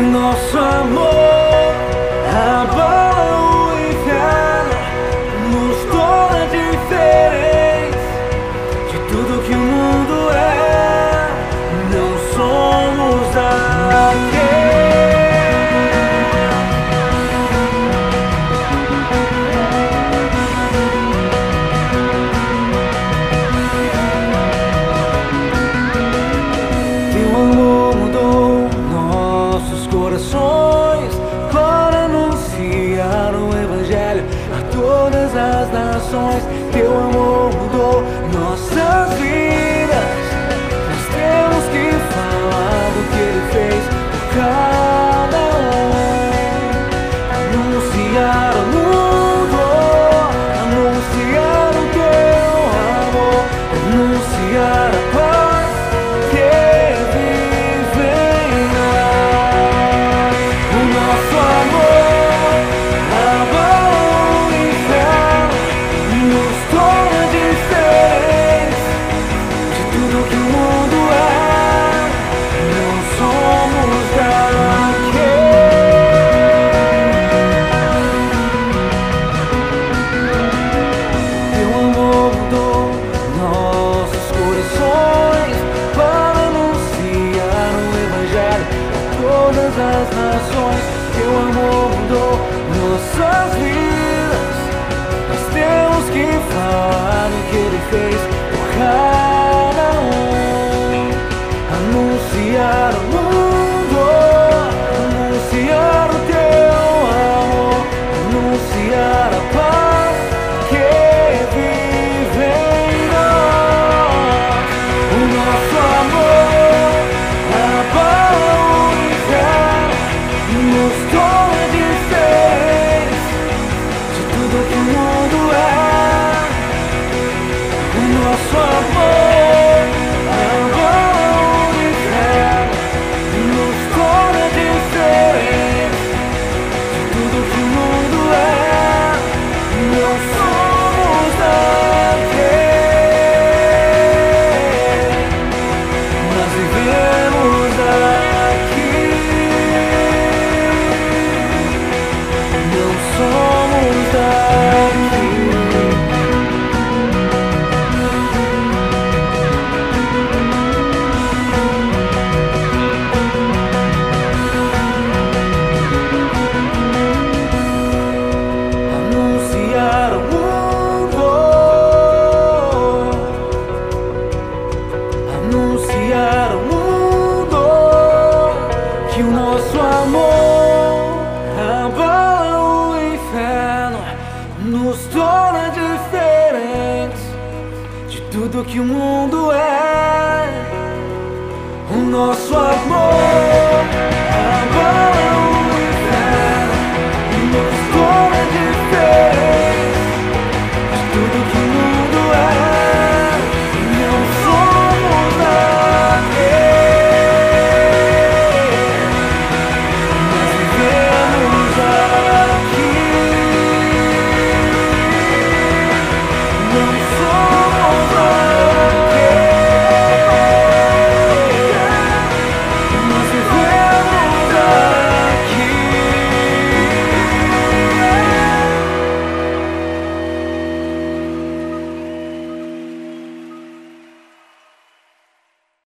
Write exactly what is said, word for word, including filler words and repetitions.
Nosso amor abala o inferno, nos torna diferentes de tudo que o mundo é. Não somos daqui. Teu amor mudou nossos corações para anunciar o Evangelho a todas as nações. Teu amor mudou nossas vidas. Nós temos que falar do que Ele fez por cada um. Anunciar o mundo, anunciar o Teu amor, anunciar a paz que todas as nações. Teu amor mudou nossas vidas. Nós temos que falar do que Ele fez por cada um. Anunciar o mundo, anunciar o Teu amor, anunciar a paz que vive em nós. O nosso amor abala nos torna diferentes de tudo que o mundo é. O nosso amor abala o inferno, nos torna diferentes de tudo que o mundo é. Não somos daqui, nós vivemos aqui. Somos daqui. Anunciar o mundo, anunciar o mundo que o nosso amor abala o inferno, nos torna diferentes de tudo que o mundo é. O nosso amor abala